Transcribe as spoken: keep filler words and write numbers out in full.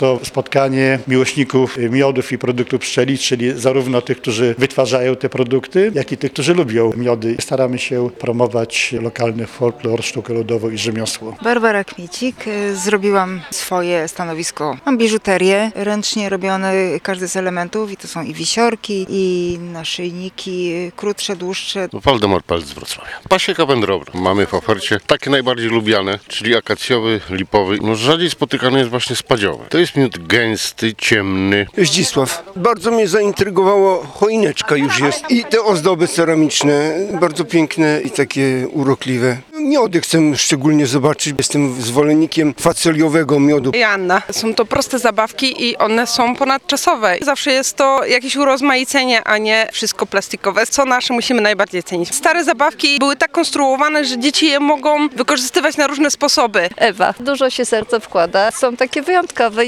To spotkanie miłośników miodów i produktów pszczelich, czyli zarówno tych, którzy wytwarzają te produkty, jak i tych, którzy lubią miody. Staramy się promować lokalny folklor, sztukę ludową i rzemiosło. Barbara Kmiecik. Zrobiłam swoje stanowisko. Mam biżuterię ręcznie robione, każdy z elementów i to są i wisiorki, i naszyjniki, krótsze, dłuższe. Waldemar Palc z Wrocławia. Pasieka wędrowna. Mamy w ofercie takie najbardziej lubiane, czyli akacjowy, lipowy. No rzadziej spotykany jest właśnie spadziowy. To jest miód gęsty, ciemny. Zdzisław. Bardzo mnie zaintrygowało, choineczka już jest i te ozdoby ceramiczne, bardzo piękne i takie urokliwe. Miody chcę szczególnie zobaczyć, jestem zwolennikiem faceliowego miodu. Joanna. Są to proste zabawki i one są ponadczasowe. Zawsze jest to jakieś urozmaicenie, a nie wszystko plastikowe, co nasze musimy najbardziej cenić. Stare zabawki były tak konstruowane, że dzieci je mogą wykorzystywać na różne sposoby. Ewa. Dużo się serce wkłada. Są takie wyjątkowe.